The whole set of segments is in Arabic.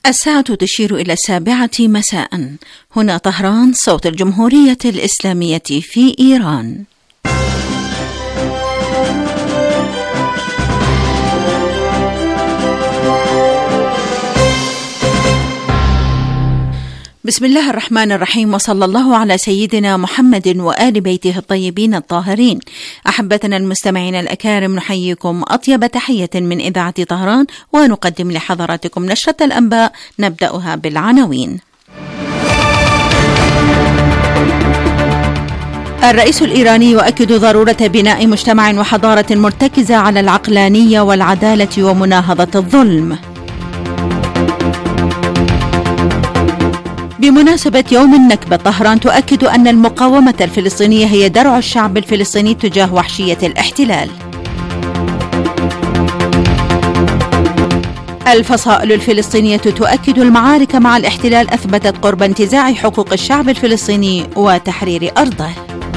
الساعة تشير إلى 7 مساء. هنا طهران، صوت الجمهورية الإسلامية في إيران. بسم الله الرحمن الرحيم، وصلى الله على سيدنا محمد وآل بيته الطيبين الطاهرين. أحبتنا المستمعين الأكارم، نحييكم أطيب تحية من إذاعة طهران، ونقدم لحضراتكم نشرة الأنباء نبدأها بالعناوين. الرئيس الإيراني يؤكد ضرورة بناء مجتمع وحضارة مرتكزة على العقلانية والعدالة ومناهضة الظلم. بمناسبة يوم النكبة، طهران تؤكد أن المقاومة الفلسطينية هي درع الشعب الفلسطيني تجاه وحشية الاحتلال. الفصائل الفلسطينية تؤكد المعارك مع الاحتلال أثبتت قرب انتزاع حقوق الشعب الفلسطيني وتحرير أرضه.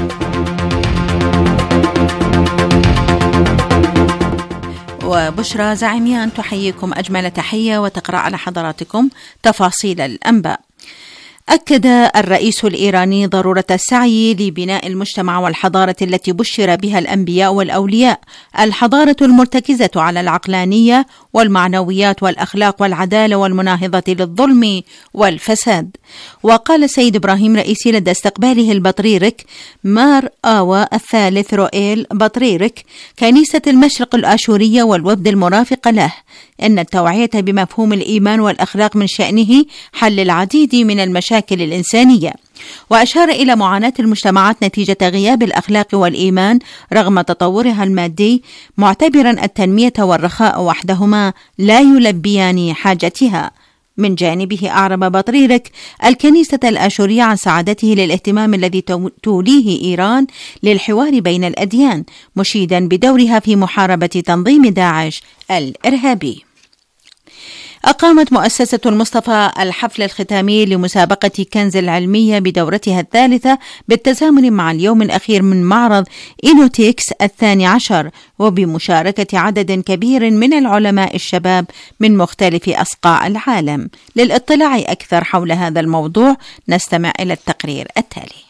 وبشرى زعيميان تحييكم أجمل تحية وتقرأ على حضراتكم تفاصيل الأنباء. أكد الرئيس الإيراني ضرورة السعي لبناء المجتمع والحضارة التي بشر بها الأنبياء والأولياء، الحضارة المرتكزة على العقلانية والمعنويات والأخلاق والعدالة والمناهضة للظلم والفساد. وقال السيد إبراهيم رئيسي لدى استقباله البطريرك مار آوا الثالث روئيل بطريرك كنيسة المشرق الآشورية والوفد المرافق له إن التوعية بمفهوم الإيمان والأخلاق من شأنه حل العديد من المشاكل الإنسانية، وأشار إلى معاناة المجتمعات نتيجة غياب الأخلاق والإيمان رغم تطورها المادي، معتبرا التنمية والرخاء وحدهما لا يلبيان حاجتها. من جانبه أعرب بطريرك الكنيسة الآشورية عن سعادته للاهتمام الذي توليه إيران للحوار بين الأديان، مشيدا بدورها في محاربة تنظيم داعش الإرهابي. أقامت مؤسسة المصطفى الحفل الختامي لمسابقة كنز العلمية بدورتها الثالثة بالتزامن مع اليوم الأخير من معرض إينوتكس 12، وبمشاركة عدد كبير من العلماء الشباب من مختلف أصقاع العالم. للإطلاع أكثر حول هذا الموضوع نستمع إلى التقرير التالي.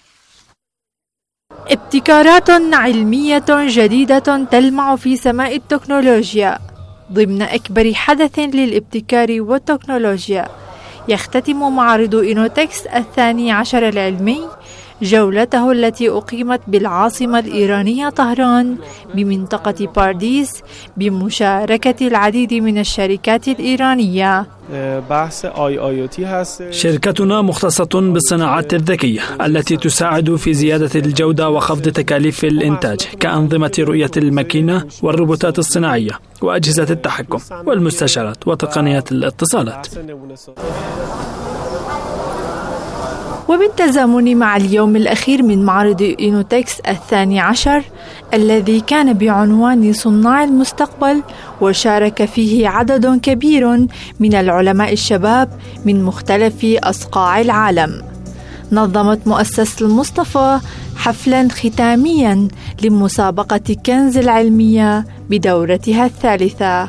ابتكارات علمية جديدة تلمع في سماء التكنولوجيا ضمن أكبر حدث للابتكار والتكنولوجيا. يختتم معرض إينوتكس 12 العلمي جولته التي أقيمت بالعاصمة الإيرانية طهران بمنطقة بارديس بمشاركة العديد من الشركات الإيرانية. شركتنا مختصة بالصناعات الذكية التي تساعد في زيادة الجودة وخفض تكاليف الإنتاج، كأنظمة رؤية الماكينة والروبوتات الصناعية وأجهزة التحكم والمستشعرات وتقنيات الاتصالات. وبالتزامن مع اليوم الأخير من معرض إينوتكس 12 الذي كان بعنوان صناع المستقبل، وشارك فيه عدد كبير من العلماء الشباب من مختلف أصقاع العالم، نظمت مؤسسة المصطفى حفلا ختاميا لمسابقة كنز العلمية بدورتها الثالثة.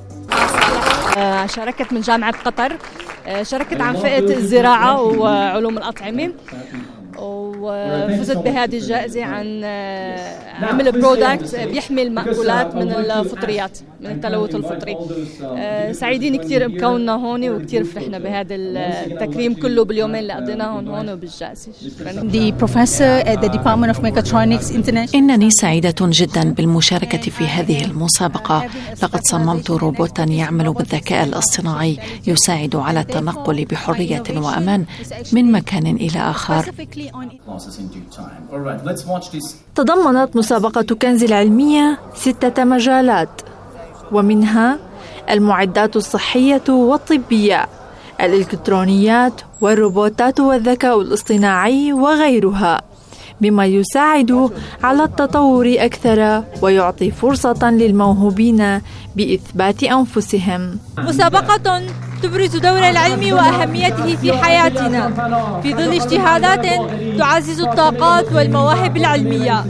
شاركت من جامعة قطر، شاركت عن فئة الزراعة وعلوم الأطعمة، وفزت بهذه الجائزة عن عمل برودكت بيحمي المأكولات من الفطريات، من التلوث الفطري. سعيدين كتير بكوننا هون، وكتير فرحنا بهذا التكريم كله باليومين اللي قضيناهم هون وبالجائزة. إنني سعيدة جدا بالمشاركة في هذه المسابقة. لقد صممت روبوتا يعمل بالذكاء الاصطناعي يساعد على التنقل بحرية وأمان من مكان إلى آخر. تضمنت مسابقة كنز العلمية 6 مجالات، ومنها المعدات الصحية والطبية، الإلكترونيات والروبوتات والذكاء الاصطناعي وغيرها، بما يساعد على التطور أكثر ويعطي فرصة للموهوبين بإثبات أنفسهم. مسابقة تبرز دور العلم وأهميته في حياتنا في ظل اجتهادات تعزز الطاقات والمواهب العلمية.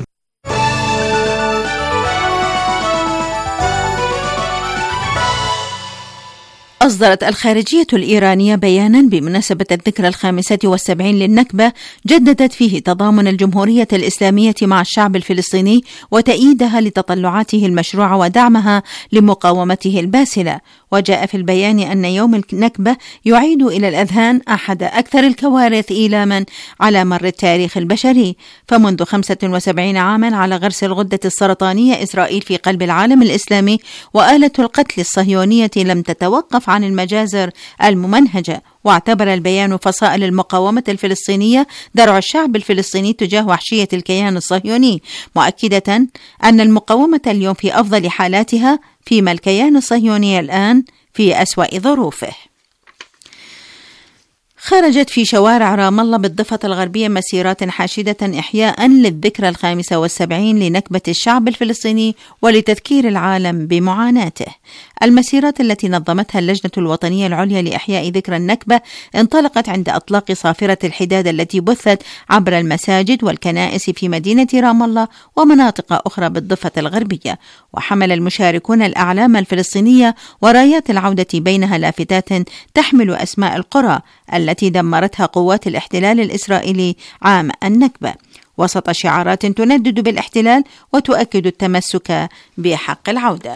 أصدرت الخارجية الإيرانية بيانا بمناسبة الذكرى 75 للنكبة جددت فيه تضامن الجمهورية الإسلامية مع الشعب الفلسطيني وتأييدها لتطلعاته المشروعة ودعمها لمقاومته الباسلة. وجاء في البيان أن يوم النكبة يعيد إلى الأذهان أحد أكثر الكوارث إيلاما على مر التاريخ البشري، فمنذ 75 عاما على غرس الغدة السرطانية إسرائيل في قلب العالم الإسلامي، وآلة القتل الصهيونية لم تتوقف عن المجازر الممنهجة. واعتبر البيان فصائل المقاومة الفلسطينية درع الشعب الفلسطيني تجاه وحشية الكيان الصهيوني، مؤكدة أن المقاومة اليوم في أفضل حالاتها، فيما الكيان الصهيوني الآن في أسوأ ظروفه. خرجت في شوارع رام الله بالضفة الغربية مسيرات حاشدة إحياء للذكرى 75 لنكبة الشعب الفلسطيني ولتذكير العالم بمعاناته. المسيرات التي نظمتها اللجنة الوطنية العليا لإحياء ذكرى النكبة انطلقت عند إطلاق صافرة الحداد التي بثت عبر المساجد والكنائس في مدينة رام الله ومناطق أخرى بالضفة الغربية، وحمل المشاركون الأعلام الفلسطينية ورايات العودة بينها لافتات تحمل أسماء القرى التي دمرتها قوات الاحتلال الإسرائيلي عام النكبة، وسط شعارات تندد بالاحتلال وتؤكد التمسك بحق العودة.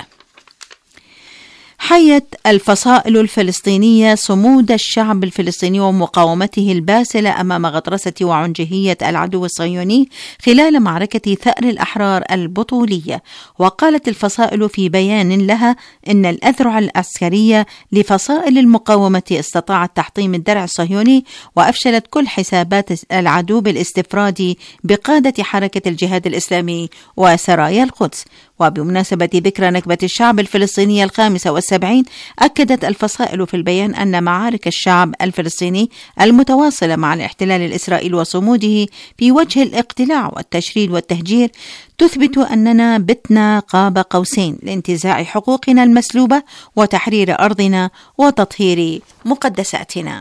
حيت الفصائل الفلسطينية صمود الشعب الفلسطيني ومقاومته الباسلة أمام غطرسة وعنجهية العدو الصهيوني خلال معركة ثأر الأحرار البطولية. وقالت الفصائل في بيان لها إن الأذرع العسكرية لفصائل المقاومة استطاعت تحطيم الدرع الصهيوني وأفشلت كل حسابات العدو بالاستفراد بقادة حركة الجهاد الإسلامي وسرايا القدس. وبمناسبة ذكرى نكبة الشعب الفلسطيني 75 أكدت الفصائل في البيان أن معارك الشعب الفلسطيني المتواصلة مع الاحتلال الإسرائيلي وصموده في وجه الاقتلاع والتشريد والتهجير تثبت أننا بتنا قاب قوسين لانتزاع حقوقنا المسلوبة وتحرير أرضنا وتطهير مقدساتنا.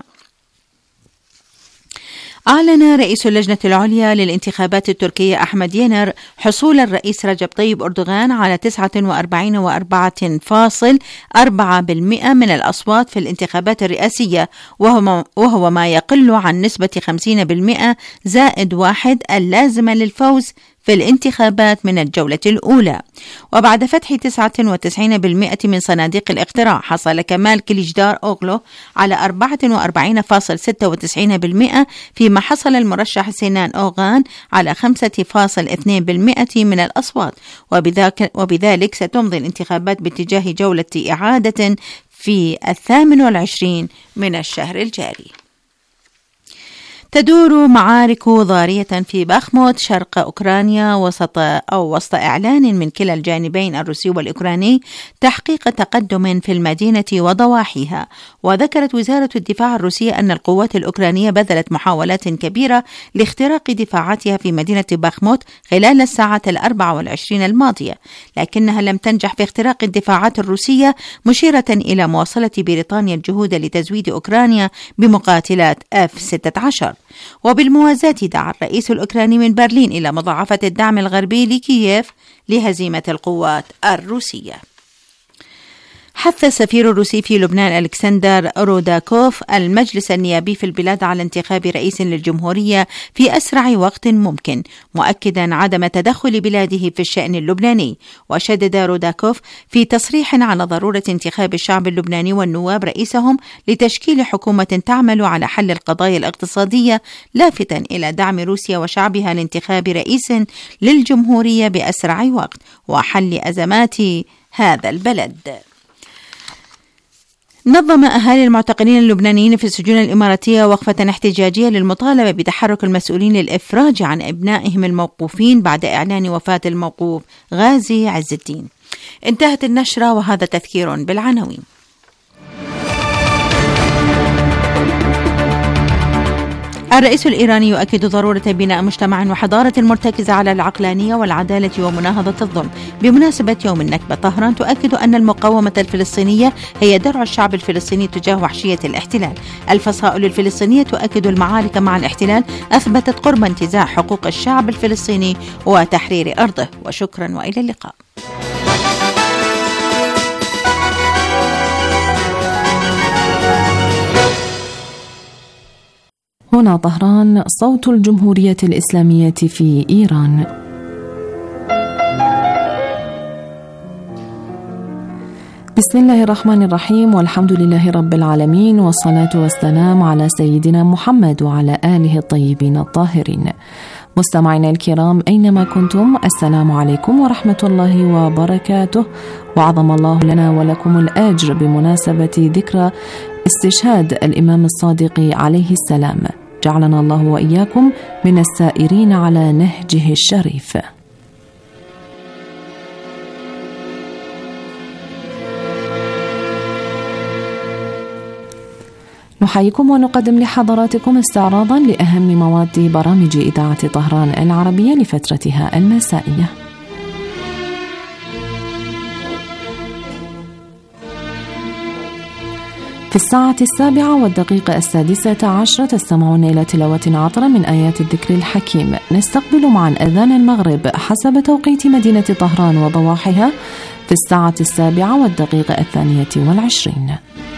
أعلن رئيس اللجنة العليا للانتخابات التركية أحمد ينر حصول الرئيس رجب طيب أردوغان على 49.4% من الأصوات في الانتخابات الرئاسية، وهو ما يقل عن نسبة 50% زائد 1 اللازمة للفوز في الانتخابات من الجولة الأولى. وبعد فتح 99% من صناديق الاقتراع حصل كمال كليجدار أوغلو على 44.96%، فيما حصل المرشح سينان أوغان على 5.2% من الأصوات، وبذلك ستمضي الانتخابات باتجاه جولة إعادة في 28 من الشهر الجاري. تدور معارك ضارية في باخموت شرق أوكرانيا وسط إعلان من كلا الجانبين الروسي والأوكراني تحقيق تقدم في المدينة وضواحيها. وذكرت وزارة الدفاع الروسية أن القوات الأوكرانية بذلت محاولات كبيرة لاختراق دفاعاتها في مدينة باخموت خلال الساعات 24 الماضية، لكنها لم تنجح في اختراق الدفاعات الروسية، مشيرة إلى مواصلة بريطانيا الجهود لتزويد أوكرانيا بمقاتلات F-16. وبالموازاة دعا الرئيس الأوكراني من برلين إلى مضاعفة الدعم الغربي لكييف لهزيمة القوات الروسية. حث السفير الروسي في لبنان ألكسندر روداكوف المجلس النيابي في البلاد على انتخاب رئيس للجمهورية في أسرع وقت ممكن، مؤكدا عدم تدخل بلاده في الشأن اللبناني. وشدد روداكوف في تصريح على ضرورة انتخاب الشعب اللبناني والنواب رئيسهم لتشكيل حكومة تعمل على حل القضايا الاقتصادية، لافتا إلى دعم روسيا وشعبها لانتخاب رئيس للجمهورية بأسرع وقت وحل أزمات هذا البلد. نظم أهالي المعتقلين اللبنانيين في السجون الإماراتية وقفة احتجاجية للمطالبة بتحرك المسؤولين للإفراج عن أبنائهم الموقوفين بعد إعلان وفاة الموقوف غازي عز الدين. انتهت النشرة وهذا تذكير بالعناوين. الرئيس الإيراني يؤكد ضرورة بناء مجتمع وحضارة مرتكزة على العقلانية والعدالة ومناهضة الظلم. بمناسبة يوم النكبة، طهران تؤكد أن المقاومة الفلسطينية هي درع الشعب الفلسطيني تجاه وحشية الاحتلال. الفصائل الفلسطينية تؤكد المعارك مع الاحتلال أثبتت قرب انتزاع حقوق الشعب الفلسطيني وتحرير أرضه. وشكرا وإلى اللقاء. هنا طهران، صوت الجمهورية الإسلامية في إيران. بسم الله الرحمن الرحيم، والحمد لله رب العالمين، والصلاة والسلام على سيدنا محمد وعلى آله الطيبين الطاهرين. مستمعينا الكرام أينما كنتم، السلام عليكم ورحمة الله وبركاته، وعظم الله لنا ولكم الأجر بمناسبة ذكرى استشهاد الإمام الصادق عليه السلام. جعلنا الله وإياكم من السائرين على نهجه الشريف. نحييكم ونقدم لحضراتكم استعراضا لأهم مواد برامج إذاعة طهران العربية لفترتها المسائية. في 7:06 تستمعون إلى تلاوة عطرة من آيات الذكر الحكيم. نستقبل معا أذان المغرب حسب توقيت مدينة طهران وضواحيها في 7:22.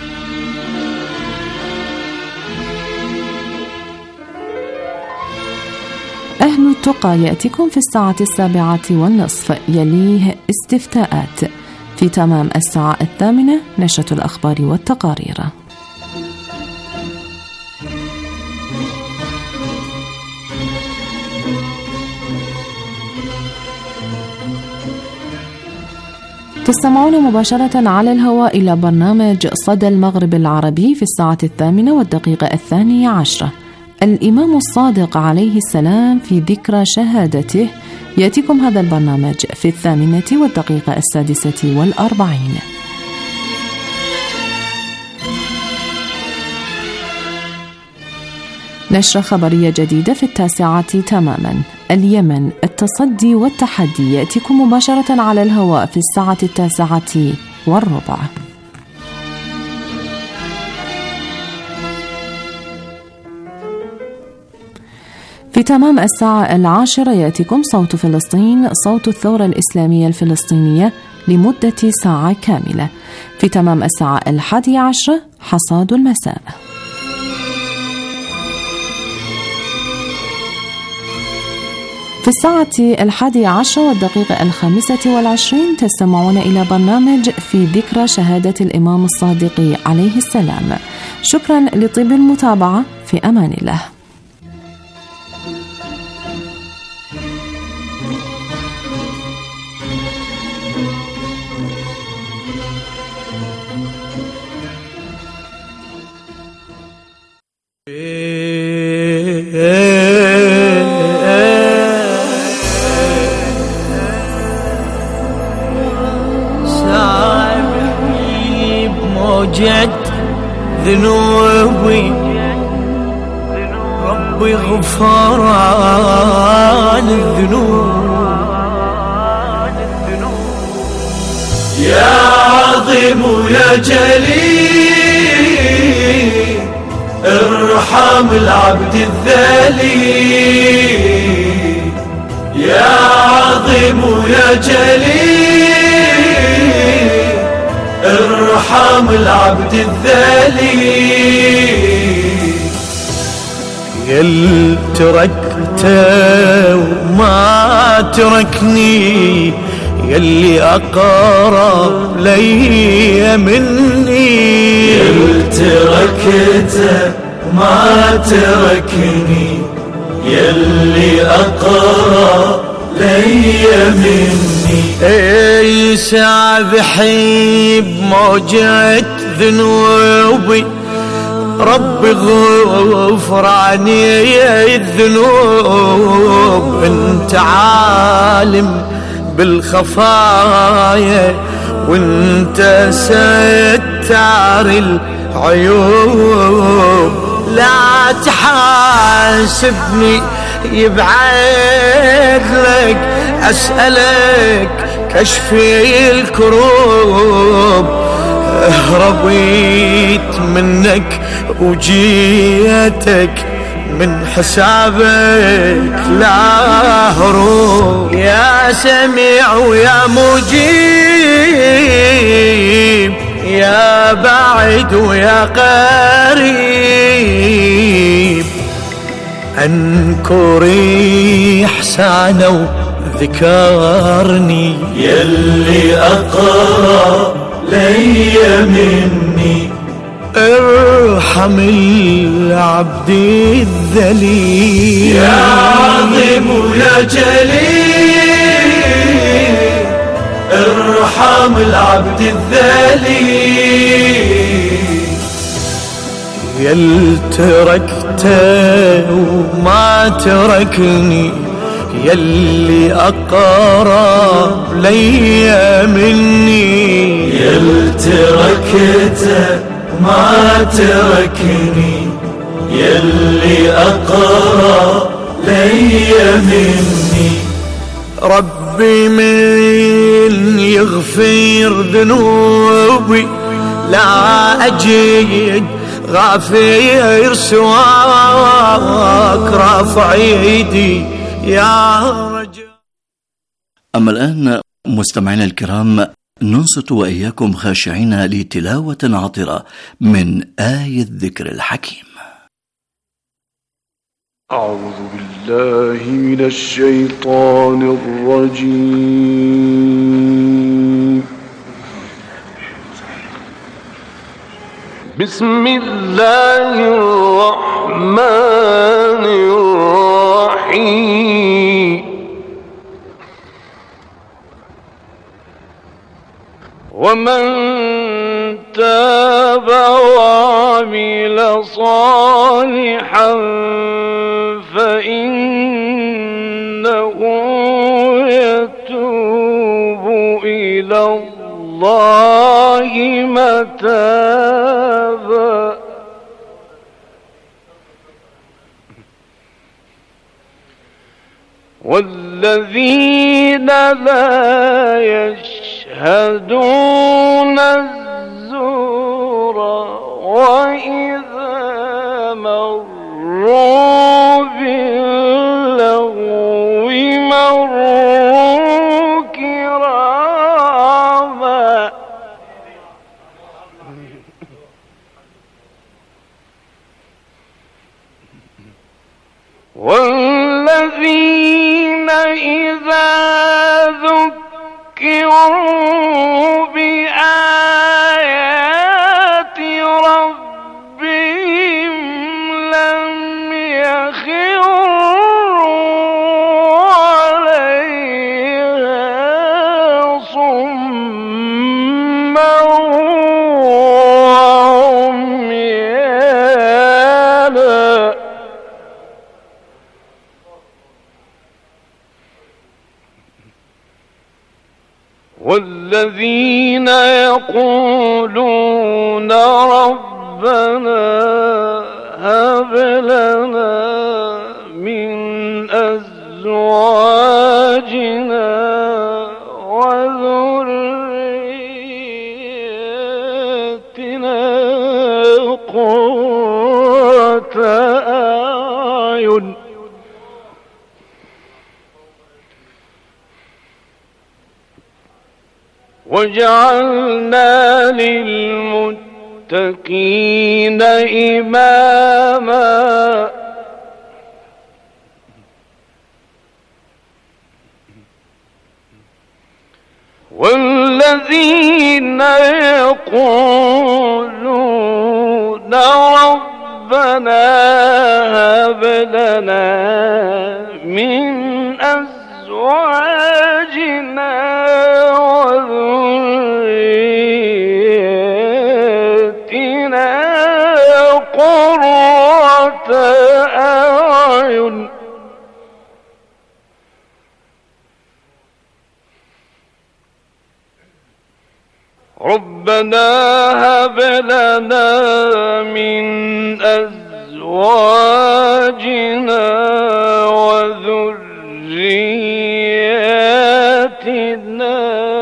أهل التقى يأتيكم في 7:07، يليه استفتاءات. في تمام 8:00 نشرة الأخبار والتقارير. تستمعون مباشرة على الهواء إلى برنامج صدى المغرب العربي في 7:02. الإمام الصادق عليه السلام في ذكرى شهادته. يأتيكم هذا البرنامج في 8:46. نشرة خبرية جديدة في 9:00 تماما. اليمن، التصدي والتحدي، يأتيكم مباشرة على الهواء في 9:09. في تمام 10:00 يأتيكم صوت فلسطين، صوت الثورة الإسلامية الفلسطينية لمدة ساعة كاملة. في تمام 11:00 حصاد المساء. في 11:25 تستمعون إلى برنامج في ذكرى شهادة الإمام الصادق عليه السلام. شكرا لطيب المتابعة، في أمان الله. موجت ذنوبي ربي غفران الذنوب. يا عظيم يا جليل ارحم العبد الذليل. يا عظيم يا جليل ارحم العبد الذليل. يل تركته وما تركني، يلي أقرب لي مني. يل تركته وما تركني، يلي أقرب لي مني. اي سابحي بموجة ذنوبي ربي غفراني الذنوب. انت عالم بالخفايا وانت ستار العيوب. لا تحاسبني يبعد لك، أسألك كشفي الكروب. هربيت منك وجيتك من حسابك لا هروب. يا سميع ويا مجيب، يا بعيد ويا قريب، أنكري إحسانه ذكرني يلي أقرب لي مني ارحم العبد الذليل يا عظيم ويا جليل ارحم العبد الذليل يل تركته وما تركني يلي أقرب لي مني يل تركته ما تركني يلي أقرب لي مني ربي من يغفر ذنوبي لا أجد غافر سواك رافع ايدي يا رجل. أما الآن مستمعينا الكرام ننصت وإياكم خاشعين لتلاوة عطرة من آية الذكر الحكيم. أعوذ بالله من الشيطان الرجيم. بسم الله الرحمن الرحيم. ومن تاب وعمل صالحا فإنه يتوب إلى الله متابا. والذين لا يشهدون الزور وإذا مروا باللغو مروا كراما. والذين إذا ذكروا بآيات ربهم لم يخروا عليها صما وعميانا. والذين يقولون ربنا هب لنا من أزواجنا وذريتنا قرة أعين وجعلنا للمتقين إماما. والذين يقولون ربنا هب لنا من أزواجنا وذريتنا قرة أعين ربنا هب لنا من أزواجنا وذرياتنا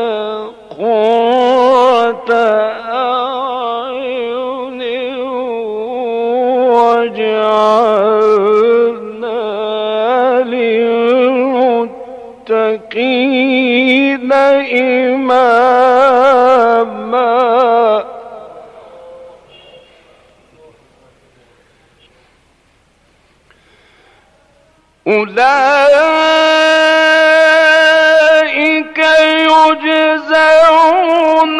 قرة أعين واجعلنا للمتقين إماما. أولئك يجزون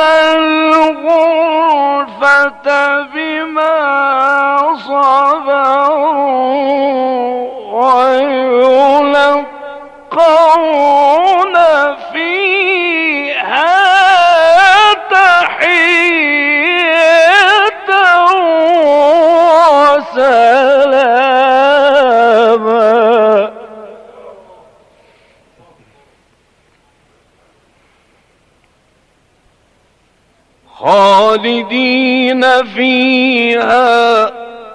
الغرفة بما صبروا ويلقون فيها تحية وسلاما. خالدين فيها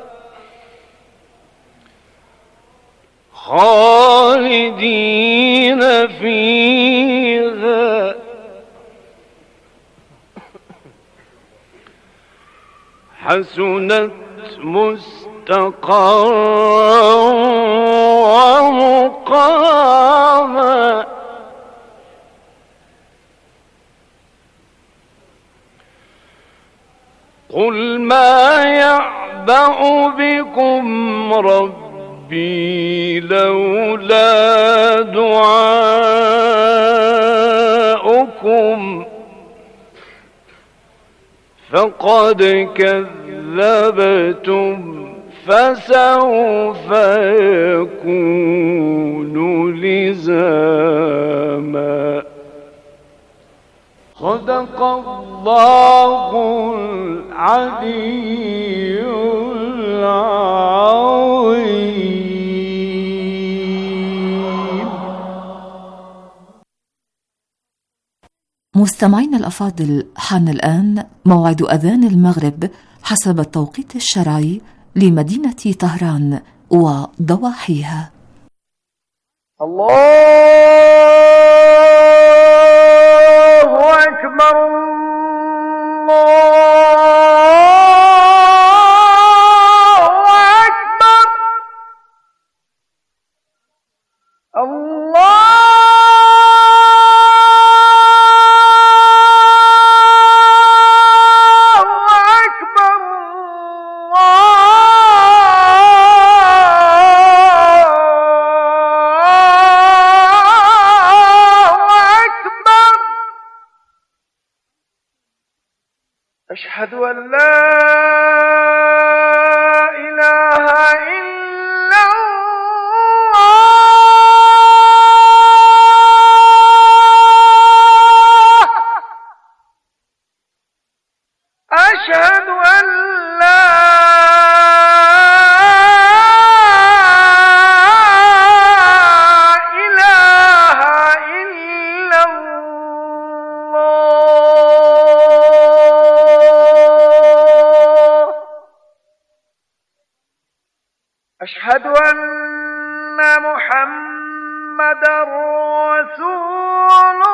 حسنت مستقرا ومقاما. قل ما يعبأ بكم ربي لولا دعاؤكم فقد كذبتم فسوف يكون لزاما. صدق الله العلي العظيم. مستمعينا الأفاضل، حان الآن موعد أذان المغرب حسب التوقيت الشرعي لمدينة طهران وضواحيها. الله أكبر أشهد أن لا إله إلا الله. أشهد أن لا إله إلا الله. أشهد أن محمدًا رسول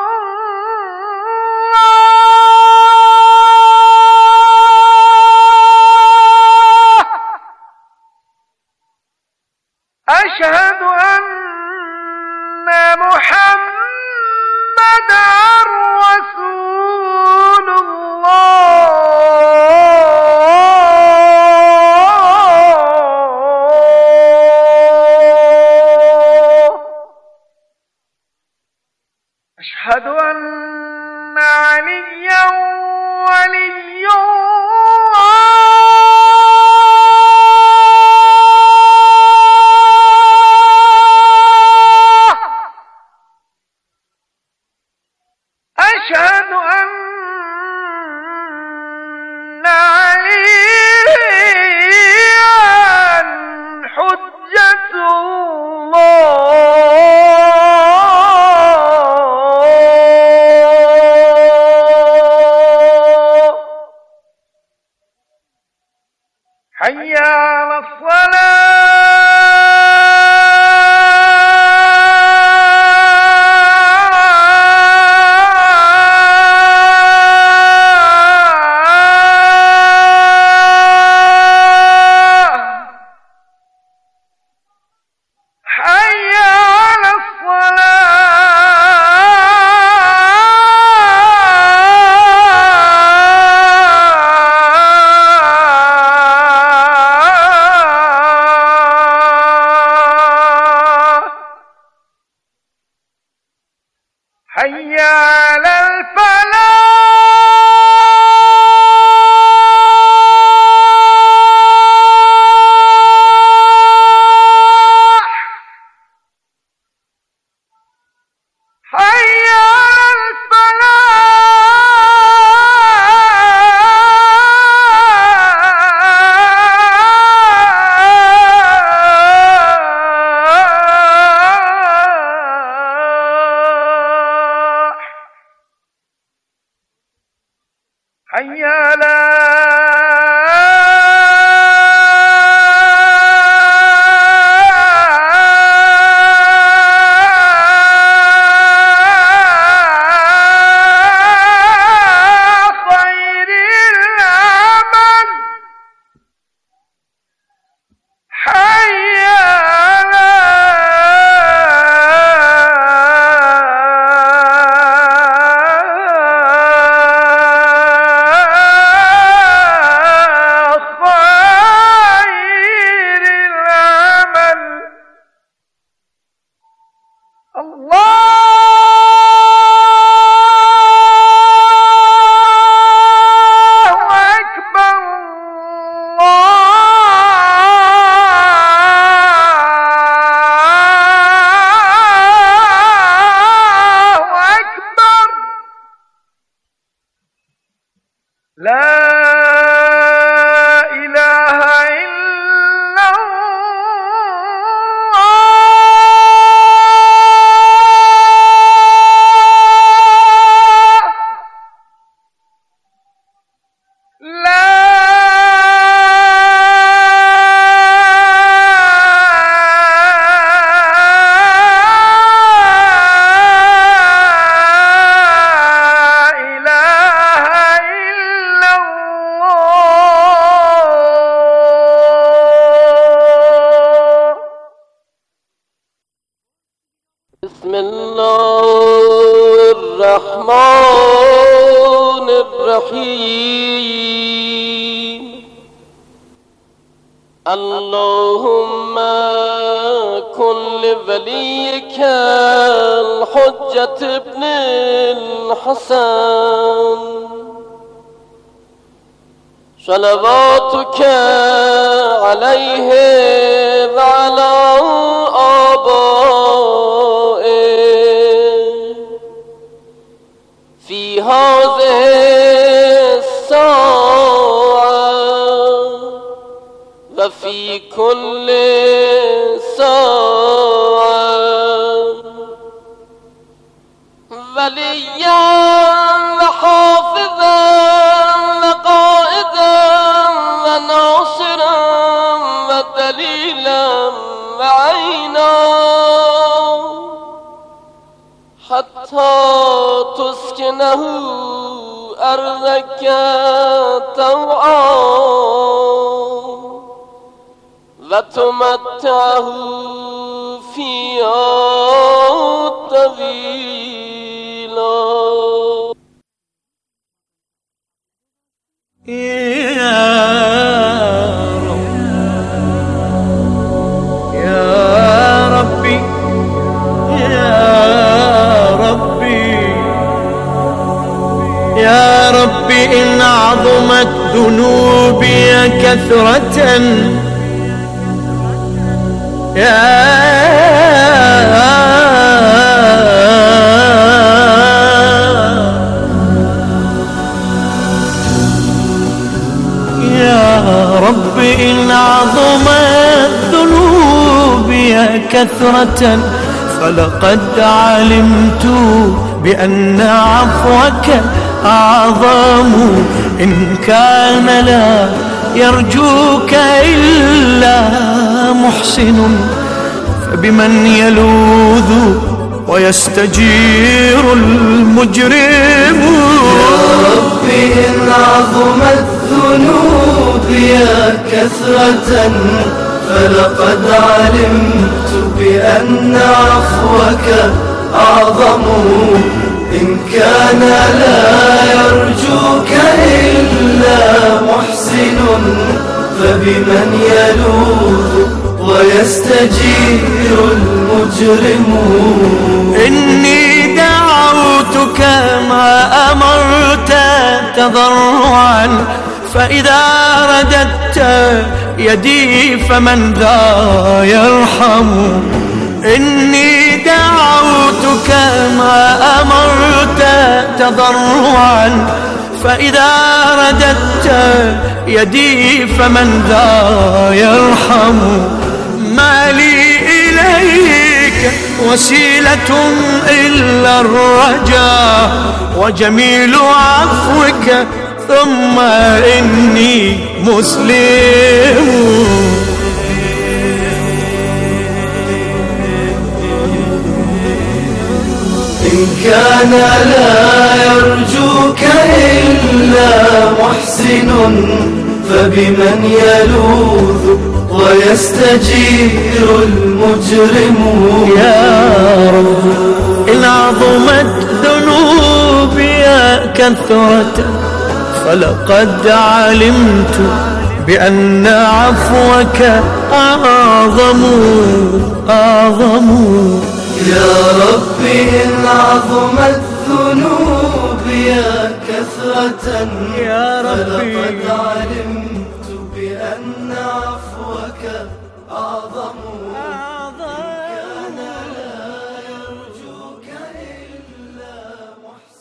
الله. أشهد أن محمدًا رسول الله. أشهد أن عليا ولي الله. أشهد أن عليا حجة الله. حي على الفلاح حي على خير العمل حي على بسم الله الرحمن الرحيم اللهم كن لوليك الحجة ابن الحسن صلواتك عليه وعلى في هذه الساعة وفي كل ساعة وليا وحافظا وقائدا وناصرا ودليلا وعينا حتى تسكنه أرضك طوعا وتمتعه فيها طويلا. يا ربي إن عظمت ذنوبي كثرة يا ربي إن عظمت ذنوبي كثرة فلقد علمت بأن عفوك أعظم إن كان لا يرجوك إلا محسن فبمن يلوذ ويستجير المجرم. يا ربي إن عظمت ذنوبي كثرة فلقد علمت بأن عفوك أعظم إن كان لا يرجوك إلا محسن فبمن يلوذ ويستجير المجرم. إني دعوت دعوتك ما أمرت تضرعا، فإذا رددت يدي فمن ذا يرحم. إني دعوتك ما أمرت تضرعا، فإذا رددت يدي فمن ذا يرحم. ما لي إليك وسيلة إلا الرجاء وجميل عفوك، ثم إني مسلم. إن كان لا يرجوك إلا محسن، فبمن يلوذ ويستجير المجرم. يا رب إن عظمت ذنوبي كثرة، فلقد علمت بأن عفوك أعظم. يا رب إن عظمت ذنوبي كثرة، فلقد علمت بأن عفوك أعظم. كان لا يرجوك إلا محسن.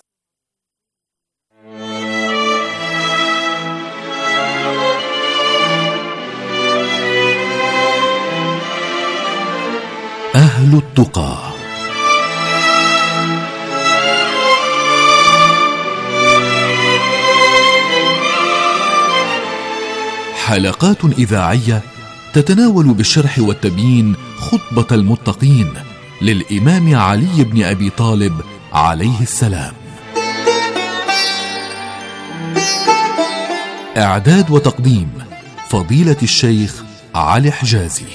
أهل التقى. حلقات إذاعية تتناول بالشرح والتبيين خطبة المتقين للإمام علي بن أبي طالب عليه السلام. إعداد وتقديم فضيلة الشيخ علي حجازي.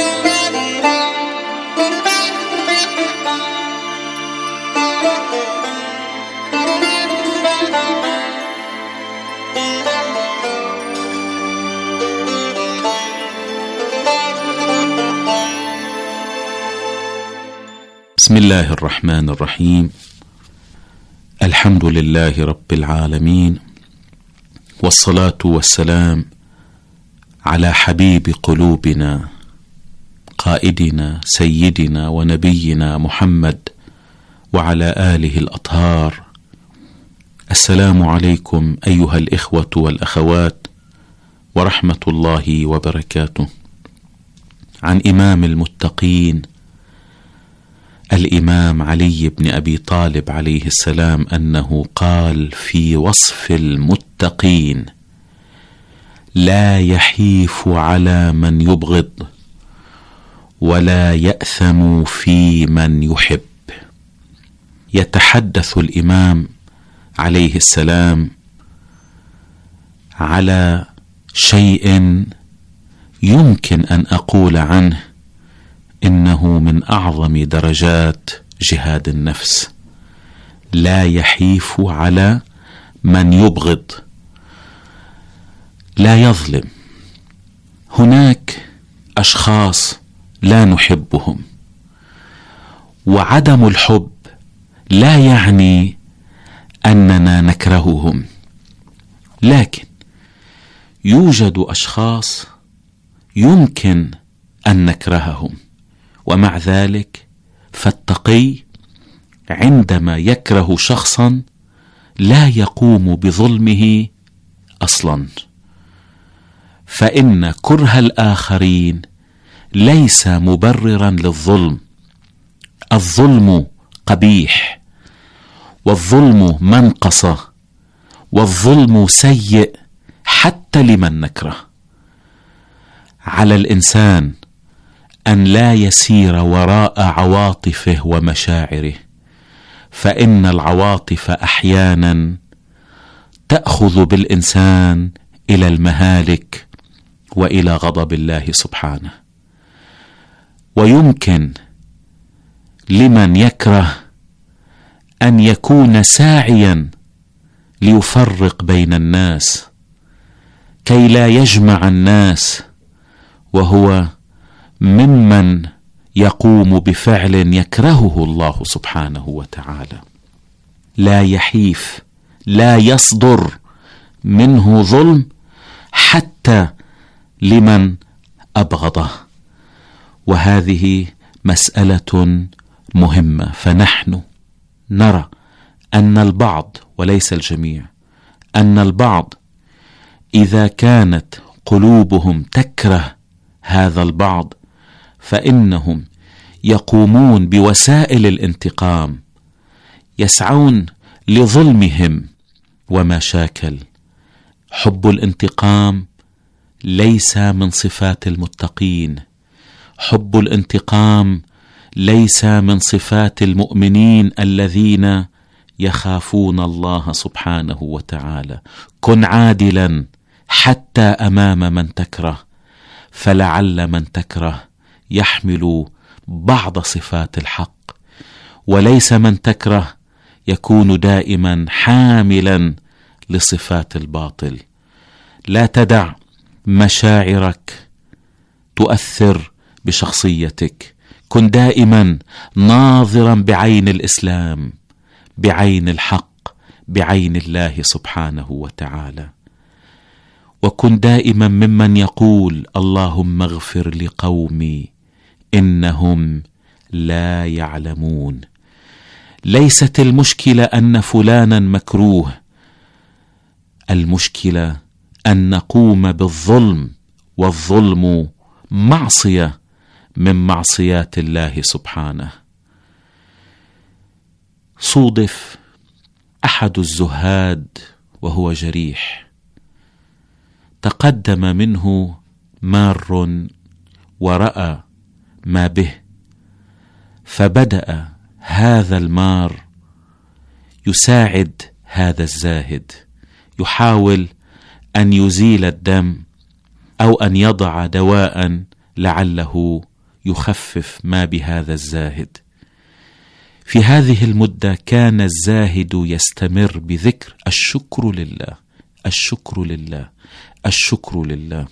بسم الله الرحمن الرحيم. الحمد لله رب العالمين، والصلاة والسلام على حبيب قلوبنا قائدنا سيدنا ونبينا محمد وعلى آله الأطهار. السلام عليكم أيها الإخوة والأخوات ورحمة الله وبركاته. عن إمام المتقين الإمام علي بن أبي طالب عليه السلام أنه قال في وصف المتقين: لا يحيف على من يبغض ولا يأثم في من يحب. يتحدث الإمام عليه السلام على شيء يمكن أن أقول عنه إنه من أعظم درجات جهاد النفس. لا يحيف على من يبغض، لا يظلم. هناك أشخاص لا نحبهم، وعدم الحب لا يعني أننا نكرههم، لكن يوجد أشخاص يمكن أن نكرههم، ومع ذلك فالتقي عندما يكره شخصا لا يقوم بظلمه أصلا، فإن كره الآخرين ليس مبررا للظلم. الظلم قبيح، والظلم منقصة، والظلم سيء حتى لمن نكره. على الإنسان أن لا يسير وراء عواطفه ومشاعره، فإن العواطف أحيانا تأخذ بالإنسان إلى المهالك وإلى غضب الله سبحانه. ويمكن لمن يكره أن يكون ساعيا ليفرق بين الناس كي لا يجمع الناس، وهو ممن يقوم بفعل يكرهه الله سبحانه وتعالى. لا يحيف، لا يصدر منه ظلم حتى لمن أبغضه. وهذه مسألة مهمة، فنحن نرى أن البعض وليس الجميع، أن البعض إذا كانت قلوبهم تكره هذا البعض فإنهم يقومون بوسائل الانتقام، يسعون لظلمهم ومشاكل. حب الانتقام ليس من صفات المتقين، حب الانتقام ليس من صفات المؤمنين الذين يخافون الله سبحانه وتعالى. كن عادلا حتى أمام من تكره، فلعل من تكره يحمل بعض صفات الحق، وليس من تكره يكون دائما حاملا لصفات الباطل. لا تدع مشاعرك تؤثر بشخصيتك، كن دائما ناظرا بعين الإسلام، بعين الحق، بعين الله سبحانه وتعالى. وكن دائما ممن يقول اللهم اغفر لقومي إنهم لا يعلمون. ليست المشكلة أن فلانا مكروه، المشكلة أن نقوم بالظلم، والظلم معصية من معصيات الله سبحانه. صودف أحد الزهاد وهو جريح، تقدم منه مار ورأى ما به، فبدأ هذا المار يساعد هذا الزاهد، يحاول أن يزيل الدم أو أن يضع دواء لعله يخفف ما بهذا الزاهد. في هذه المدة كان الزاهد يستمر بذكر الشكر لله، الشكر لله، الشكر لله.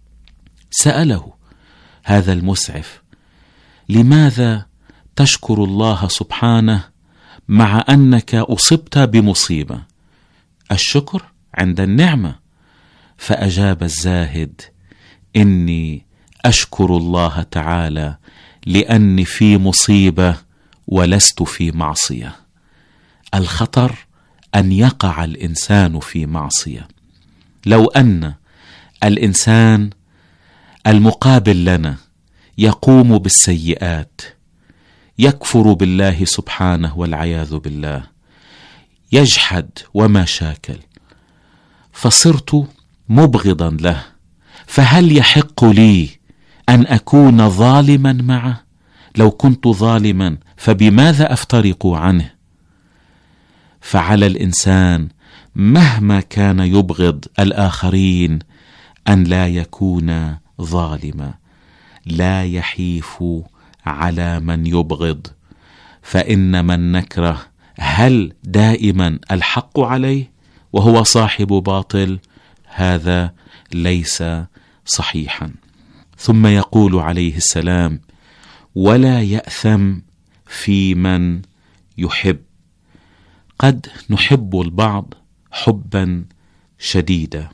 سأله هذا المسعف لماذا تشكر الله سبحانه مع أنك أصبت بمصيبة؟ الشكر عند النعمة. فأجاب الزاهد إني أشكر الله تعالى لأني في مصيبة ولست في معصية. الخطر أن يقع الإنسان في معصية. لو أن الإنسان المقابل لنا يقوم بالسيئات، يكفر بالله سبحانه والعياذ بالله، يجحد وما شاكل، فصرت مبغضا له، فهل يحق لي أن أكون ظالما معه؟ لو كنت ظالما فبماذا أفترق عنه؟ فعلى الإنسان مهما كان يبغض الآخرين أن لا يكون ظالما، لا يحيف على من يبغض، فإن من نكره هل دائما الحق عليه وهو صاحب باطل؟ هذا ليس صحيحا. ثم يقول عليه السلام ولا يأثم في من يحب. قد نحب البعض حبا شديدا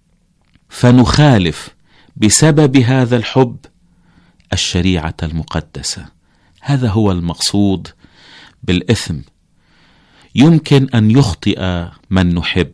فنخالف بسبب هذا الحب الشريعة المقدسة. هذا هو المقصود بالإثم. يمكن أن يخطئ من نحب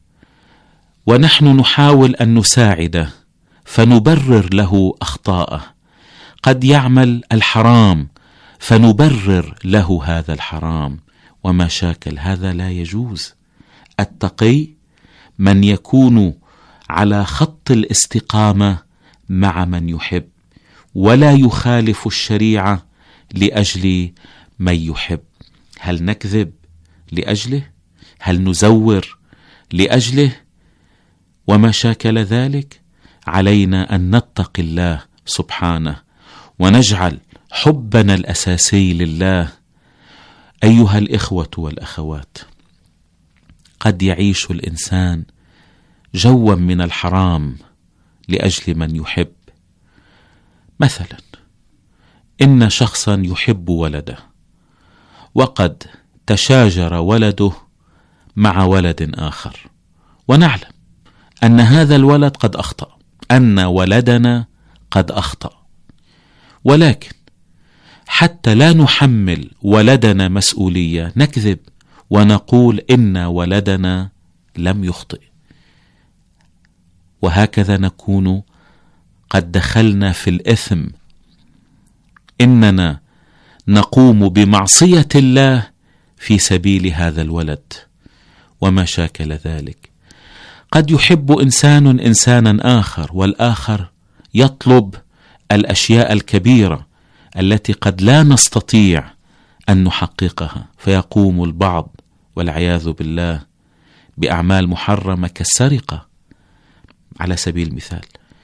ونحن نحاول أن نساعده فنبرر له أخطاءه، قد يعمل الحرام فنبرر له هذا الحرام وما شاكل. هذا لا يجوز. التقي من يكون على خط الاستقامة مع من يحب ولا يخالف الشريعة لأجل من يحب. هل نكذب لأجله؟ هل نزور لأجله؟ وما شاكل ذلك. علينا أن نتقي الله سبحانه ونجعل حبنا الأساسي لله. أيها الإخوة والأخوات، قد يعيش الإنسان جوا من الحرام لأجل من يحب. مثلا إن شخصا يحب ولده وقد تشاجر ولده مع ولد آخر، ونعلم أن هذا الولد قد أخطأ، أن ولدنا قد أخطأ، ولكن حتى لا نحمل ولدنا مسؤولية نكذب ونقول إن ولدنا لم يخطئ، وهكذا نكون قد دخلنا في الإثم، إننا نقوم بمعصية الله في سبيل هذا الولد. وما شاكل ذلك، قد يحب إنسان إنسانا آخر، والآخر يطلب الأشياء الكبيرة التي قد لا نستطيع أن نحققها، فيقوم البعض والعياذ بالله بأعمال محرمة كالسرقة على سبيل المثال،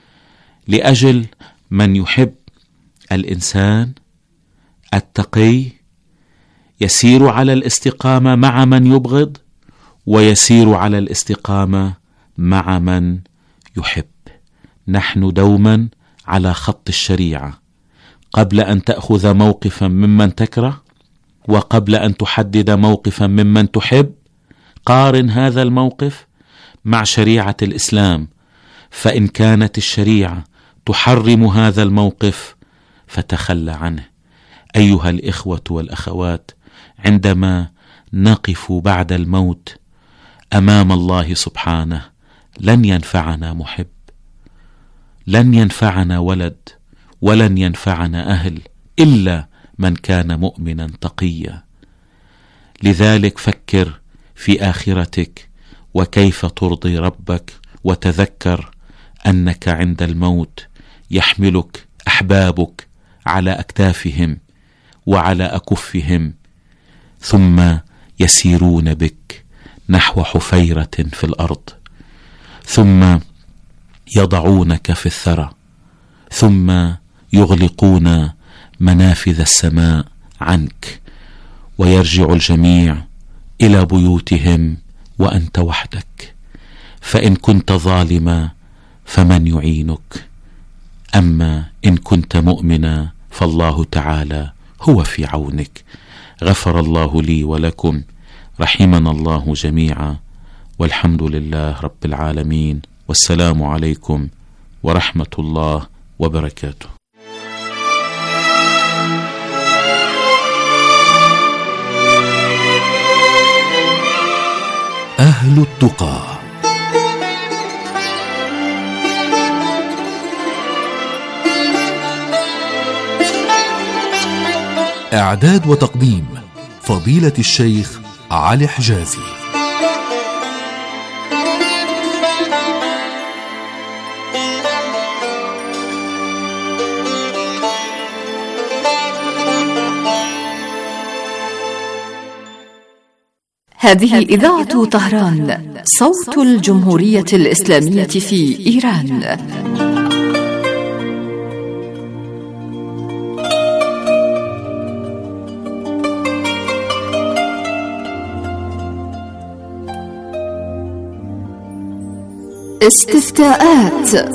لأجل من يحب الإنسان التقي يسير على الاستقامة مع من يبغض، ويسير على الاستقامة مع من يحب. نحن دوما على خط الشريعة، قبل أن تأخذ موقفا ممن تكره، وقبل أن تحدد موقفا ممن تحب، قارن هذا الموقف مع شريعة الإسلام، فإن كانت الشريعة تحرم هذا الموقف فتخلى عنه. أيها الإخوة والأخوات، عندما نقف بعد الموت أمام الله سبحانه لن ينفعنا محب، لن ينفعنا ولد، ولن ينفعنا أهل، إلا من كان مؤمنا تقيا. لذلك فكر في آخرتك وكيف ترضي ربك، وتذكر أنك عند الموت يحملك أحبابك على أكتافهم وعلى أكفهم، ثم يسيرون بك نحو حفيرة في الأرض، ثم يضعونك في الثرى، ثم يغلقون منافذ السماء عنك، ويرجع الجميع إلى بيوتهم وأنت وحدك. فإن كنت ظالما فمن يعينك؟ أما إن كنت مؤمنا فالله تعالى هو في عونك. غفر الله لي ولكم، رحمنا الله جميعا، والحمد لله رب العالمين، والسلام عليكم ورحمة الله وبركاته. أهل التقى. إعداد وتقديم فضيلة الشيخ علي حجازي. هذه إذاعة طهران، صوت الجمهورية الإسلامية في إيران. استفتاءات.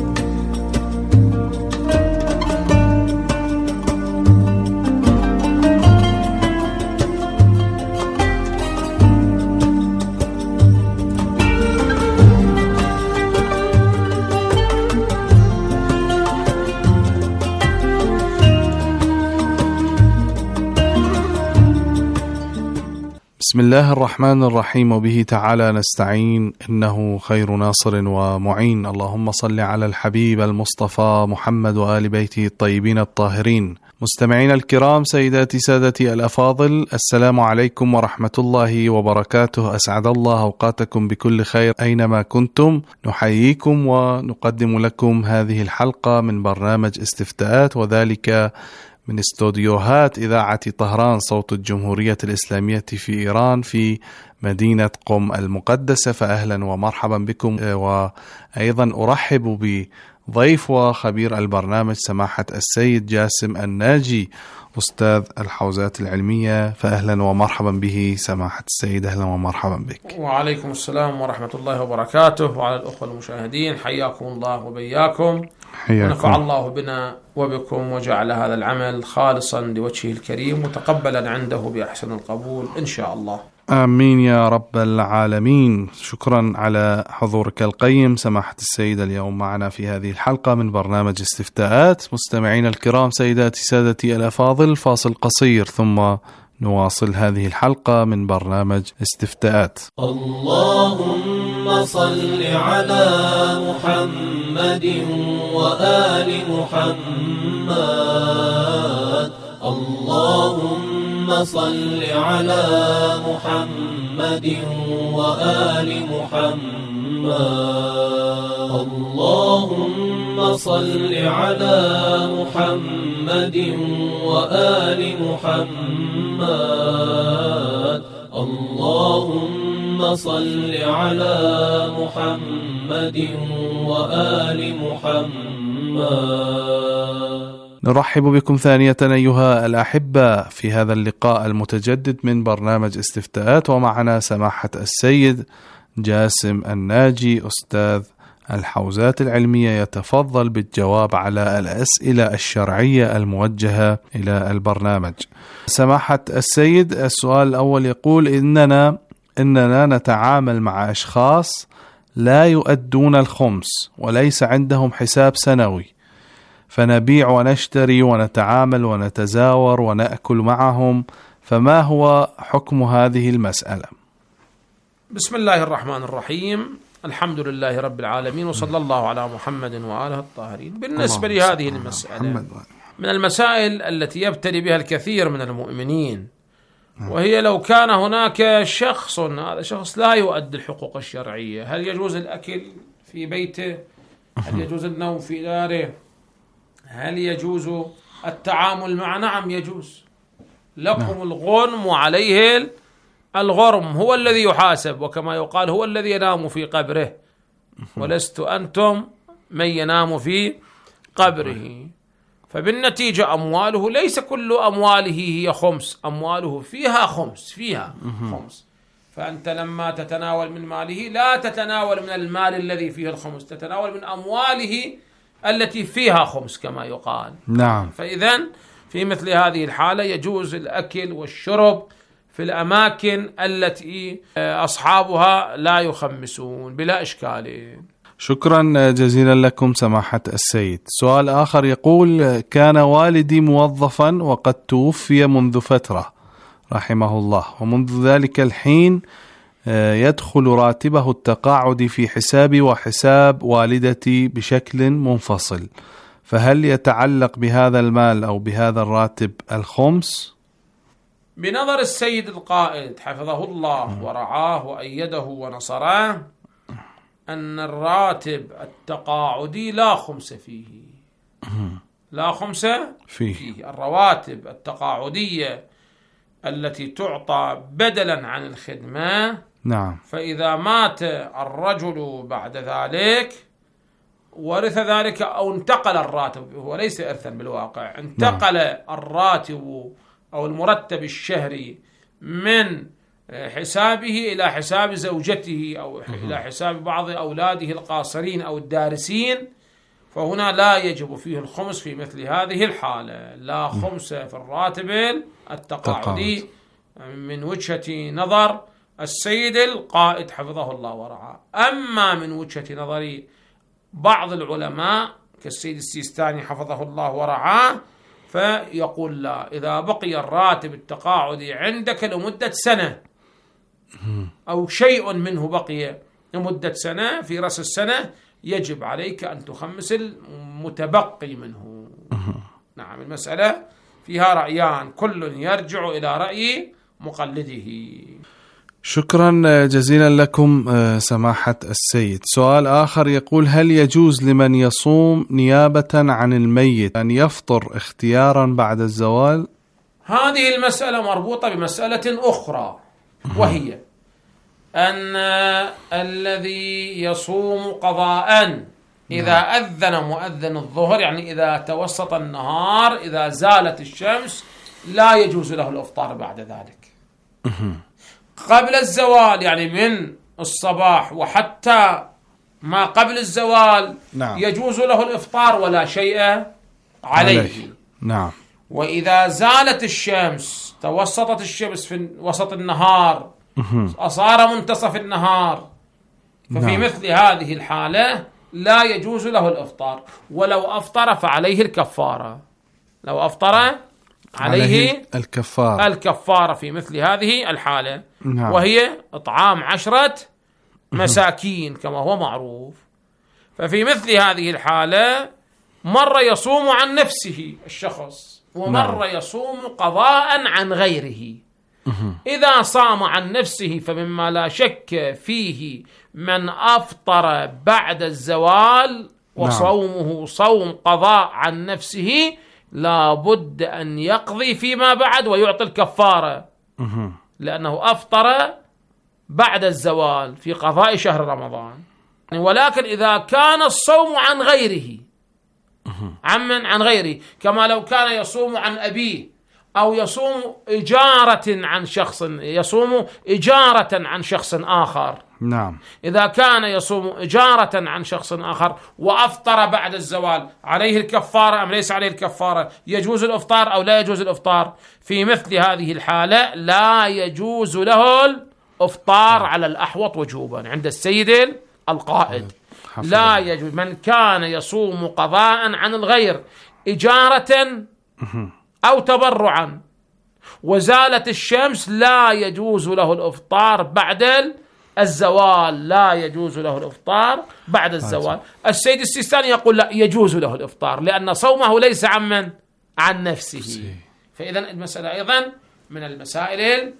بسم الله الرحمن الرحيم، وبه تعالى نستعين، إنه خير ناصر ومعين. اللهم صل على الحبيب المصطفى محمد وآل بيته الطيبين الطاهرين. مستمعين الكرام، سيداتي سادتي الأفاضل، السلام عليكم ورحمة الله وبركاته. أسعد الله أوقاتكم بكل خير أينما كنتم. نحييكم ونقدم لكم هذه الحلقة من برنامج استفتاءات، وذلك من استوديوهات إذاعة طهران، صوت الجمهورية الإسلامية في إيران، في مدينة قم المقدسة. فأهلا ومرحبا بكم، وأيضا أرحب بضيف وخبير البرنامج سماحة السيد جاسم الناجي، أستاذ الحوزات العلمية. فأهلا ومرحبا به سماحة السيد، أهلا ومرحبا بك. وعليكم السلام ورحمة الله وبركاته. وعلى الأخوة المشاهدين، حياكم الله وبياكم. ونفع الله بنا وبكم وجعل هذا العمل خالصا لوجهه الكريم متقبلا عنده بأحسن القبول إن شاء الله. آمين يا رب العالمين. شكرا على حضورك القيم سماحة السيد اليوم معنا في هذه الحلقة من برنامج استفتاءات. مستمعين الكرام، سيداتي سادتي الأفاضل، فاصل قصير ثم نواصل هذه الحلقة من برنامج استفتاءات. اللهم صل على محمد وآل محمد. اللهم صل على محمد وآل محمد. اللهم صل على محمد وآل محمد. اللهم صل على محمد وآل محمد. نرحب بكم ثانية أيها الأحبة في هذا اللقاء المتجدد من برنامج استفتاءات، ومعنا سماحة السيد جاسم الناجي أستاذ الحوزات العلمية يتفضل بالجواب على الأسئلة الشرعية الموجهة إلى البرنامج. سماحة السيد، السؤال الأول يقول إننا نتعامل مع أشخاص لا يؤدون الخمس وليس عندهم حساب سنوي، فنبيع ونشتري ونتعامل ونتزاور ونأكل معهم، فما هو حكم هذه المسألة؟ بسم الله الرحمن الرحيم. الحمد لله رب العالمين، وصلى الله على محمد وآله الطاهرين. بالنسبة لهذه المسألة من المسائل التي يبتلي بها الكثير من المؤمنين، وهي لو كان هناك شخص، هذا شخص لا يؤدي الحقوق الشرعية، هل يجوز الأكل في بيته؟ هل يجوز النوم في داره؟ هل يجوز التعامل معه؟ نعم يجوز. لكم الغنم وعليه الغرم، هو الذي يحاسب، وكما يقال هو الذي ينام في قبره ولست أنتم من ينام في قبره. فبالنتيجة أمواله ليس كل أمواله هي خمس، أمواله فيها خمس، فأنت لما تتناول من ماله لا تتناول من المال الذي فيه الخمس، تتناول من أمواله التي فيها خمس كما يقال. نعم. فإذن في مثل هذه الحالة يجوز الأكل والشرب في الأماكن التي أصحابها لا يخمسون بلا إشكال. شكرا جزيلا لكم سماحة السيد. سؤال آخر يقول: كان والدي موظفا وقد توفي منذ فترة رحمه الله، ومنذ ذلك الحين يدخل راتبه التقاعدي في حسابي وحساب والدتي بشكل منفصل، فهل يتعلق بهذا المال أو بهذا الراتب الخمس؟ بنظر السيد القائد حفظه الله ورعاه وأيده ونصره أن الراتب التقاعدي لا خمس فيه، لا خمس فيه. الرواتب التقاعدية التي تعطى بدلا عن الخدمة، نعم، فإذا مات الرجل بعد ذلك ورث ذلك أو انتقل الراتب، هو ليس إرثا بالواقع، انتقل الراتب أو المرتب الشهري من حسابه إلى حساب زوجته أو إلى حساب بعض أولاده القاصرين أو الدارسين، فهنا لا يجب فيه الخمس في مثل هذه الحالة. لا خمس في الراتب التقاعدي من وجهة نظر السيد القائد حفظه الله ورعاه. أما من وجهة نظر بعض العلماء كالسيد السيستاني حفظه الله ورعاه فيقول لا، إذا بقي الراتب التقاعدي عندك لمدة سنة أو شيء منه بقي لمدة سنة، في رأس السنة يجب عليك أن تخمس المتبقي منه. نعم، المسألة فيها رأيان، كل يرجع إلى رأي مقلده. شكرا جزيلا لكم سماحة السيد. سؤال آخر يقول: هل يجوز لمن يصوم نيابة عن الميت أن يفطر اختيارا بعد الزوال؟ هذه المسألة مربوطة بمسألة أخرى، وهي أن الذي يصوم قضاء إذا أذن مؤذن الظهر، يعني إذا توسط النهار، إذا زالت الشمس، لا يجوز له الإفطار بعد ذلك. قبل الزوال يعني من الصباح وحتى ما قبل الزوال نعم. يجوز له الإفطار ولا شيء عليه. نعم. وإذا زالت الشمس، توسطت الشمس في وسط النهار، أصار منتصف النهار، ففي مثل هذه الحالة لا يجوز له الإفطار، ولو أفطر فعليه الكفارة. لو أفطر عليه الكفارة في مثل هذه الحالة. نعم. وهي إطعام 10 مساكين كما هو معروف. ففي مثل هذه الحالة مرة يصوم عن نفسه الشخص، ومرة يصوم قضاء عن غيره. إذا صام عن نفسه فمما لا شك فيه من أفطر بعد الزوال وصومه صوم قضاء عن نفسه لا بد أن يقضي فيما بعد ويعطي الكفارة، لأنه أفطر بعد الزوال في قضاء شهر رمضان. ولكن إذا كان الصوم عن غيره، عن غيره، كما لو كان يصوم عن أبيه أو يصوم إجارة عن شخص، يصوم إجارة عن شخص آخر. نعم. إذا كان يصوم إجارة عن شخص آخر وأفطر بعد الزوال، عليه الكفارة أم ليس عليه الكفارة؟ يجوز الإفطار أو لا يجوز الإفطار؟ في مثل هذه الحالة لا يجوز له الإفطار على الأحوط وجوبا عند السيد القائد. لا يجوز. من كان يصوم قضاء عن الغير إجارة أو تبرعا وزالت الشمس لا يجوز له الإفطار بعد الزوال. لا يجوز له الإفطار بعد الزوال. السيد السيستاني يقول لا، يجوز له الإفطار لأن صومه ليس عن نفسه. فإذا المسألة أيضا من المسائل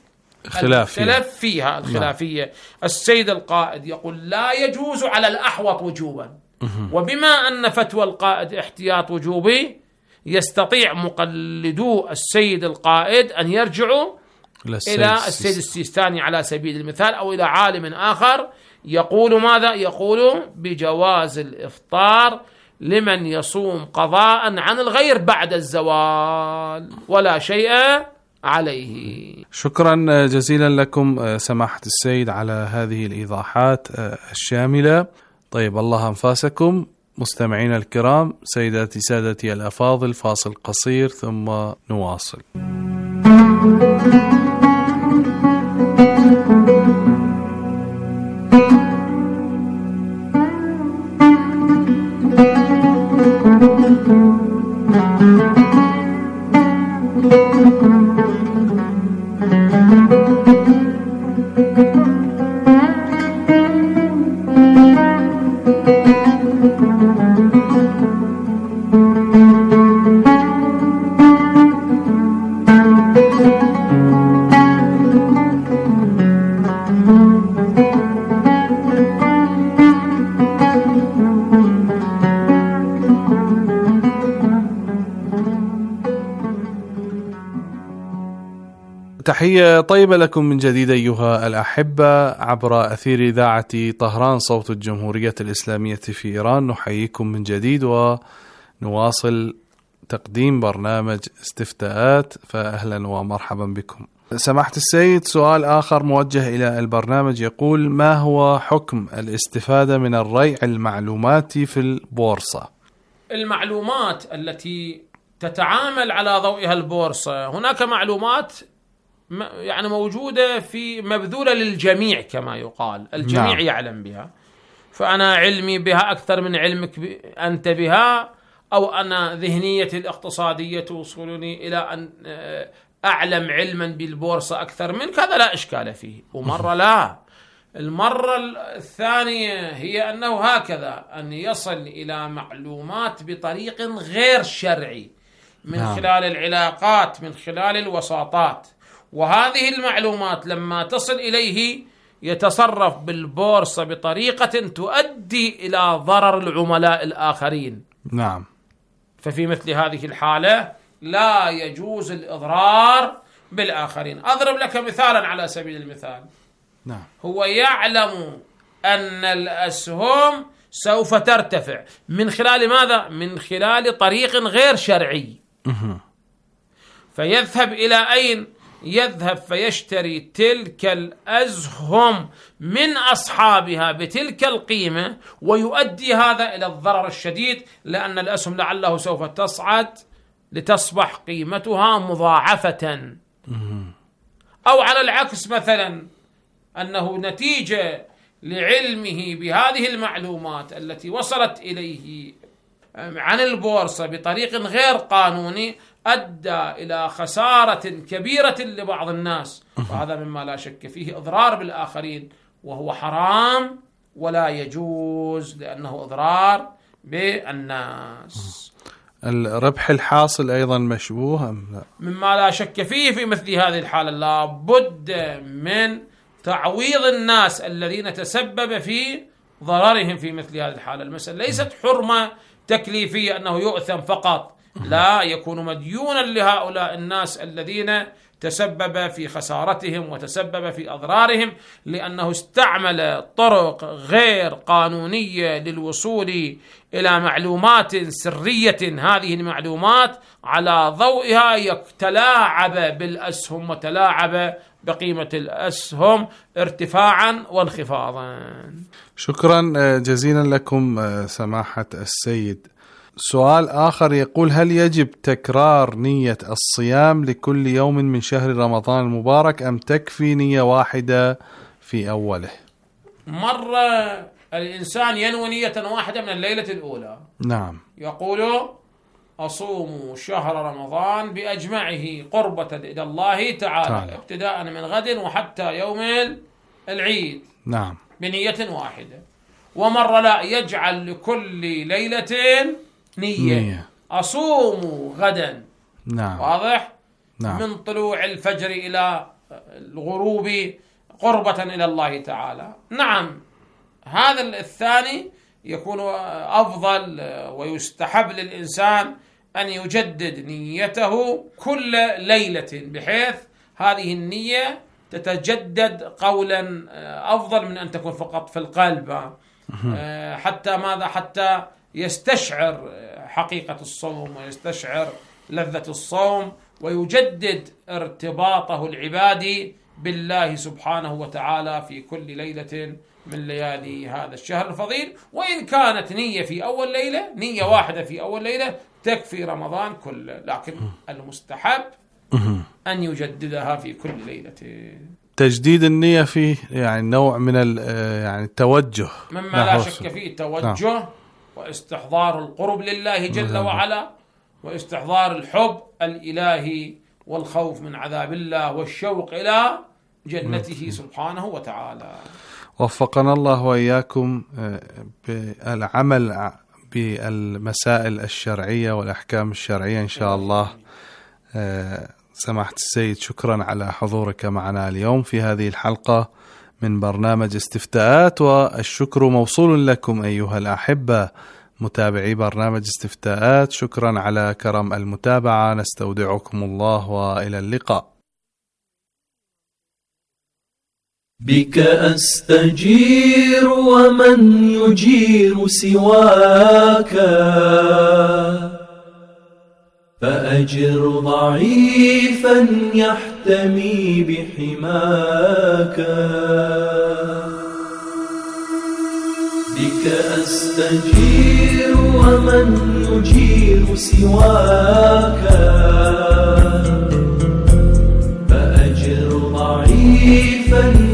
الخلافية. السيد القائد يقول لا يجوز على الأحوط وجوبا، وبما أن فتوى القائد احتياط وجوبي يستطيع مقلدو السيد القائد أن يرجعوا إلى السيد السيستاني على سبيل المثال، أو إلى عالم آخر يقول ماذا؟ يقول بجواز الإفطار لمن يصوم قضاء عن الغير بعد الزوال ولا شيء عليه. شكرا جزيلا لكم سماحة السيد على هذه الإيضاحات الشاملة. طيب، الله أنفاسكم. مستمعينا الكرام، سيداتي سادتي الأفاضل، فاصل قصير ثم نواصل. تحية طيبة لكم من جديد أيها الأحبة عبر أثير إذاعة طهران صوت الجمهورية الإسلامية في إيران. نحييكم من جديد ونواصل تقديم برنامج استفتاءات، فأهلا ومرحبا بكم. سماحة السيد، سؤال آخر موجه إلى البرنامج يقول: ما هو حكم الاستفادة من الريع المعلوماتي في البورصة؟ المعلومات التي تتعامل على ضوئها البورصة، هناك معلومات يعني موجودة في مبذولة للجميع كما يقال، الجميع يعلم بها، فأنا علمي بها أكثر من علمك أنت بها، أو أنا ذهنيتي الاقتصادية توصلني إلى أن أعلم علما بالبورصة أكثر منك، هذا لا إشكال فيه. ومرة لا، المرة الثانية هي أنه هكذا أن يصل إلى معلومات بطريق غير شرعي من خلال العلاقات، من خلال الوساطات، وهذه المعلومات لما تصل إليه يتصرف بالبورصة بطريقة تؤدي إلى ضرر العملاء الآخرين. نعم. ففي مثل هذه الحالة لا يجوز الإضرار بالآخرين. أضرب لك مثالا على سبيل المثال. نعم. هو يعلم أن الأسهم سوف ترتفع من خلال ماذا؟ من خلال طريق غير شرعي. فيذهب إلى أين؟ يذهب فيشتري تلك الأسهم من أصحابها بتلك القيمة، ويؤدي هذا إلى الضرر الشديد، لأن الأسهم لعله سوف تصعد لتصبح قيمتها مضاعفة. أو على العكس مثلا أنه نتيجة لعلمه بهذه المعلومات التي وصلت إليه عن البورصة بطريق غير قانوني أدى إلى خسارة كبيرة لبعض الناس، وهذا مما لا شك فيه إضرار بالآخرين، وهو حرام ولا يجوز لأنه إضرار بالناس. الربح الحاصل أيضا مشبوه أم لا؟ مما لا شك فيه في مثل هذه الحالة لا بد من تعويض الناس الذين تسبب في ضررهم في مثل هذه الحالة. المسألة ليست حرمة تكليفية أنه يؤثم فقط، لا، يكون مديونا لهؤلاء الناس الذين تسبب في خسارتهم وتسبب في أضرارهم، لأنه استعمل طرق غير قانونية للوصول إلى معلومات سرية. هذه المعلومات على ضوئها يتلاعب بالأسهم وتلاعب بقيمة الأسهم ارتفاعا وانخفاضا. شكرا جزيلا لكم سماحة السيد. سؤال آخر يقول: هل يجب تكرار نية الصيام لكل يوم من شهر رمضان المبارك أم تكفي نية واحدة في أوله؟ مرة الإنسان ينوي نية واحدة من الليلة الأولى، نعم، يقول أصوم شهر رمضان بأجمعه قربة إلى الله تعالى ابتداء من غد وحتى يوم العيد، نعم، بنية واحدة. ومرة لا، يجعل لكل ليلة نية. أصوم غدا، نعم، واضح، نعم، من طلوع الفجر إلى الغروب قربة إلى الله تعالى. نعم، هذا الثاني يكون أفضل، ويستحب للإنسان أن يجدد نيته كل ليلة، بحيث هذه النية تتجدد قولا أفضل من أن تكون فقط في القلب، حتى ماذا؟ حتى يستشعر حقيقة الصوم ويستشعر لذة الصوم، ويجدد ارتباطه العبادي بالله سبحانه وتعالى في كل ليلة من ليالي هذا الشهر الفضيل. وإن كانت نية في أول ليلة، نية واحدة في أول ليلة تكفي رمضان كله، لكن المستحب أن يجددها في كل ليلة. تجديد النية فيه يعني نوع من يعني التوجه، مما لا شك فيه التوجه واستحضار القرب لله جل وعلا، واستحضار الحب الإلهي والخوف من عذاب الله والشوق إلى جنته سبحانه وتعالى. وفقنا الله وإياكم بالعمل بالمسائل الشرعية والأحكام الشرعية إن شاء الله. سماحة السيد، شكرا على حضورك معنا اليوم في هذه الحلقة من برنامج استفتاءات، والشكر موصول لكم أيها الأحبة متابعي برنامج استفتاءات. شكرا على كرم المتابعة، نستودعكم الله وإلى اللقاء. بك أستجير ومن يجير سواك، فأجر ضعيفا يحتمي بحماك. بك أستجير ومن يجير سواك، فأجر ضعيفا